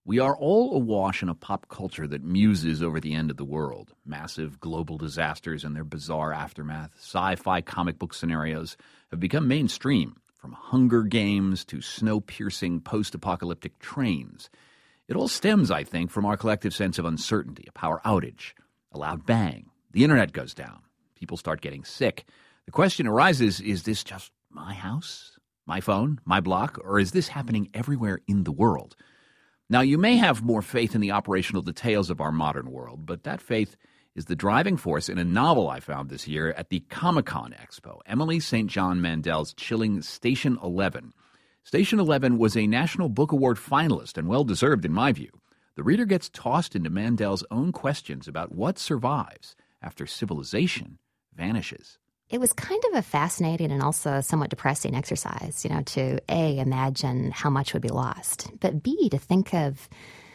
We are all awash in a pop culture that muses over the end of the world. Massive global disasters and their bizarre aftermath, sci-fi comic book scenarios have become mainstream, from Hunger Games to snow-piercing post-apocalyptic trains. It all stems, I think, from our collective sense of uncertainty, a power outage, a loud bang, the internet goes down, people start getting sick. The question arises, is this just my house, my phone, my block, or is this happening everywhere in the world? Now, you may have more faith in the operational details of our modern world, but that faith is the driving force in a novel I found this year at the Comic-Con Expo, Emily St. John Mandel's chilling Station 11. Station 11 was a National Book Award finalist and well-deserved in my view. The reader gets tossed into Mandel's own questions about what survives after civilization vanishes. It was kind of a fascinating and also somewhat depressing exercise, to A, imagine how much would be lost, but B, to think of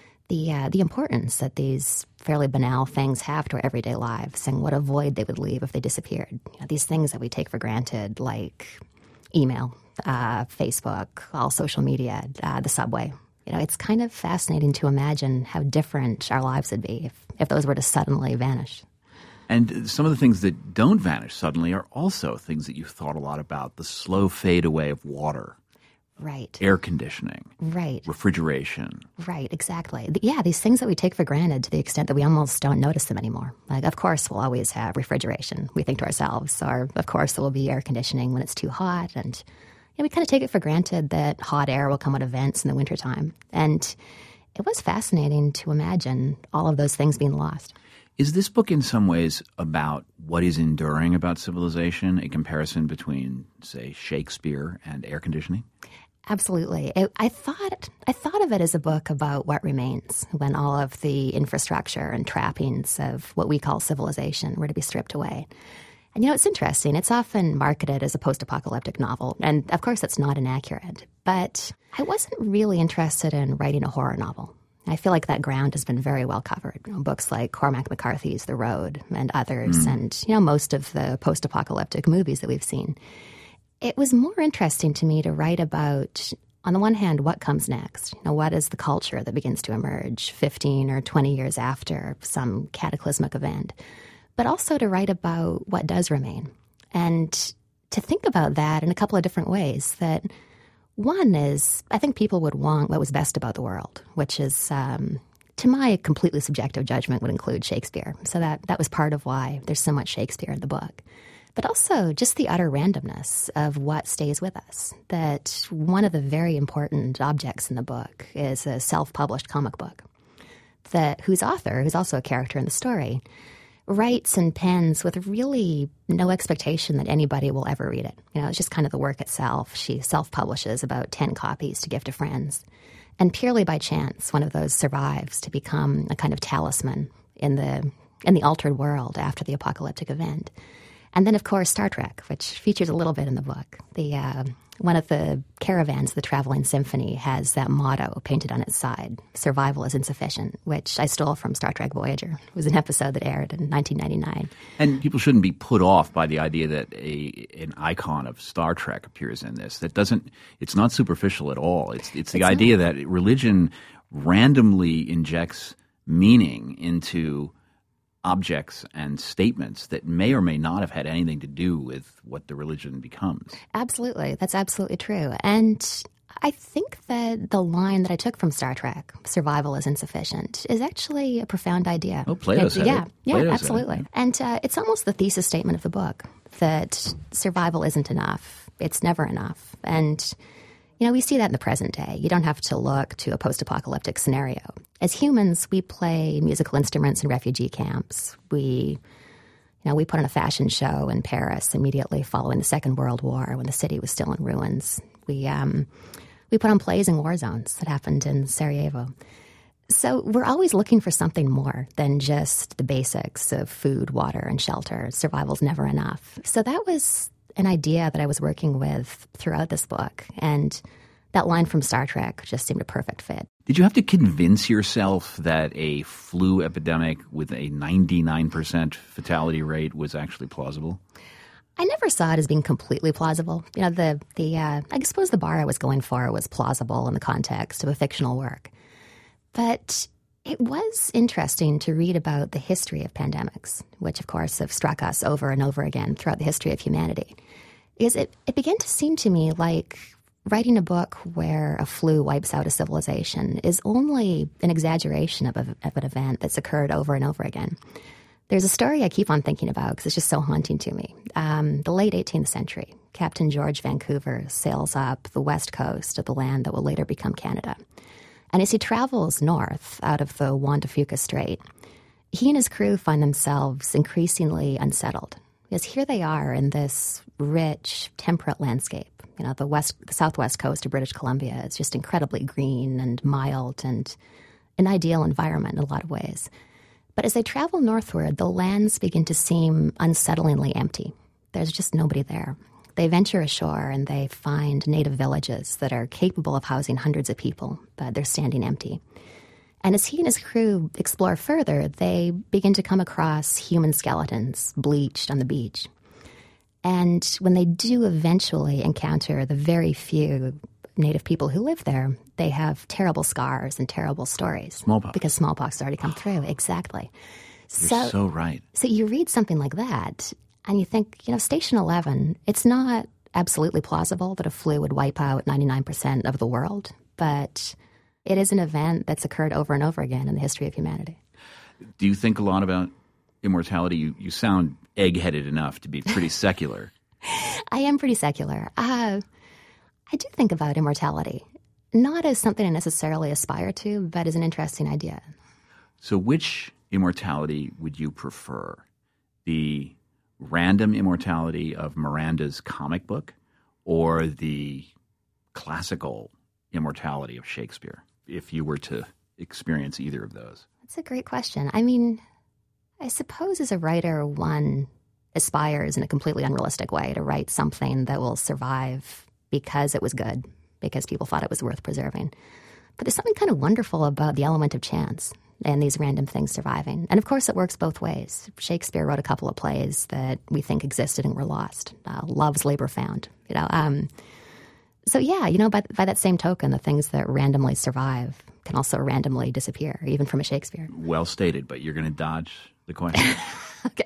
the importance that these fairly banal things have to our everyday lives and what a void they would leave if they disappeared. These things that we take for granted, like email, Facebook, all social media, the subway. It's kind of fascinating to imagine how different our lives would be if those were to suddenly vanish. And some of the things that don't vanish suddenly are also things that you've thought a lot about. The slow fade away of water. Right. Air conditioning. Right. Refrigeration. Right, exactly. These things that we take for granted to the extent that we almost don't notice them anymore. Like, of course, we'll always have refrigeration, we think to ourselves. Or, of course, there will be air conditioning when it's too hot. And we kind of take it for granted that hot air will come at events in the wintertime. And it was fascinating to imagine all of those things being lost. Is this book in some ways about what is enduring about civilization, a comparison between, say, Shakespeare and air conditioning? Absolutely. I thought of it as a book about what remains when all of the infrastructure and trappings of what we call civilization were to be stripped away. And, it's interesting. It's often marketed as a post-apocalyptic novel, and of course that's not inaccurate. But I wasn't really interested in writing a horror novel. I feel like that ground has been very well covered. Books like Cormac McCarthy's The Road and others, and most of the post-apocalyptic movies that we've seen. It was more interesting to me to write about, on the one hand, what comes next. What is the culture that begins to emerge 15 or 20 years after some cataclysmic event? But also to write about what does remain. And to think about that in a couple of different ways. That one is, I think people would want what was best about the world, which is, to my completely subjective judgment, would include Shakespeare. So that was part of why there's so much Shakespeare in the book. But also just the utter randomness of what stays with us. That one of the very important objects in the book is a self-published comic book whose author, who's also a character in the story, writes and pens with really no expectation that anybody will ever read it. It's just kind of the work itself. She self-publishes about 10 copies to give to friends. And purely by chance, one of those survives to become a kind of talisman in the altered world after the apocalyptic event. And then, of course, Star Trek, which features a little bit in the book. One of the caravans of the Traveling Symphony has that motto painted on its side, "Survival is insufficient," which I stole from Star Trek Voyager. It was an episode that aired in 1999. And people shouldn't be put off by the idea that an icon of Star Trek appears in this. It's not superficial at all. It's the idea that religion randomly injects meaning into objects and statements that may or may not have had anything to do with what the religion becomes. Absolutely. That's absolutely true. And I think that the line that I took from Star Trek, "Survival is insufficient," is actually a profound idea. Oh, Plato said it. Yeah, absolutely. And it's almost the thesis statement of the book, that survival isn't enough. It's never enough. And we see that in the present day. You don't have to look to a post-apocalyptic scenario. As humans, we play musical instruments in refugee camps. We put on a fashion show in Paris immediately following the Second World War when the city was still in ruins. We put on plays in war zones that happened in Sarajevo. So we're always looking for something more than just the basics of food, water, and shelter. Survival's never enough. So that was an idea that I was working with throughout this book. And that line from Star Trek just seemed a perfect fit. Did you have to convince yourself that a flu epidemic with a 99% fatality rate was actually plausible? I never saw it as being completely plausible. I suppose the bar I was going for was plausible in the context of a fictional work. But it was interesting to read about the history of pandemics, which, of course, have struck us over and over again throughout the history of humanity. Because it began to seem to me like writing a book where a flu wipes out a civilization is only an exaggeration of an event that's occurred over and over again. There's a story I keep on thinking about because it's just so haunting to me. The late 18th century, Captain George Vancouver sails up the west coast of the land that will later become Canada. And as he travels north out of the Juan de Fuca Strait, he and his crew find themselves increasingly unsettled. Because here they are in this rich, temperate landscape. You know, the southwest coast of British Columbia is just incredibly green and mild and an ideal environment in a lot of ways. But as they travel northward, the lands begin to seem unsettlingly empty. There's just nobody there. They venture ashore and they find native villages that are capable of housing hundreds of people, but they're standing empty. And as he and his crew explore further, they begin to come across human skeletons bleached on the beach. And when they do eventually encounter the very few native people who live there, they have terrible scars and terrible stories. Smallpox. Because smallpox has already come through. Exactly. You're so right. So you read something like that, and you think, Station 11, it's not absolutely plausible that a flu would wipe out 99% of the world, but it is an event that's occurred over and over again in the history of humanity. Do you think a lot about immortality? You sound egg-headed enough to be pretty secular. I am pretty secular. I do think about immortality, not as something I necessarily aspire to, but as an interesting idea. So which immortality would you prefer? The random immortality of Miranda's comic book or the classical immortality of Shakespeare, if you were to experience either of those? That's a great question. I mean, I suppose as a writer, one aspires in a completely unrealistic way to write something that will survive because it was good, because people thought it was worth preserving. But there's something kind of wonderful about the element of chance and these random things surviving. And of course, it works both ways. Shakespeare wrote a couple of plays that we think existed and were lost. Love's Labor Found. So yeah, by that same token, the things that randomly survive can also randomly disappear, even from a Shakespeare. Well stated, but you're going to dodge the question. Okay.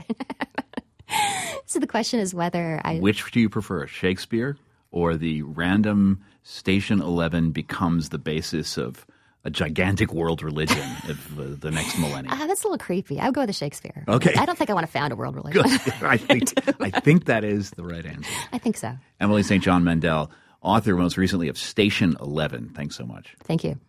So the question is whether Which do you prefer, Shakespeare or the random Station 11 becomes the basis of a gigantic world religion of the next millennium? That's a little creepy. I would go with the Shakespeare. Okay. I don't think I want to found a world religion. Good. I think that is the right answer. I think so. Emily St. John Mandel, author most recently of Station 11. Thanks so much. Thank you.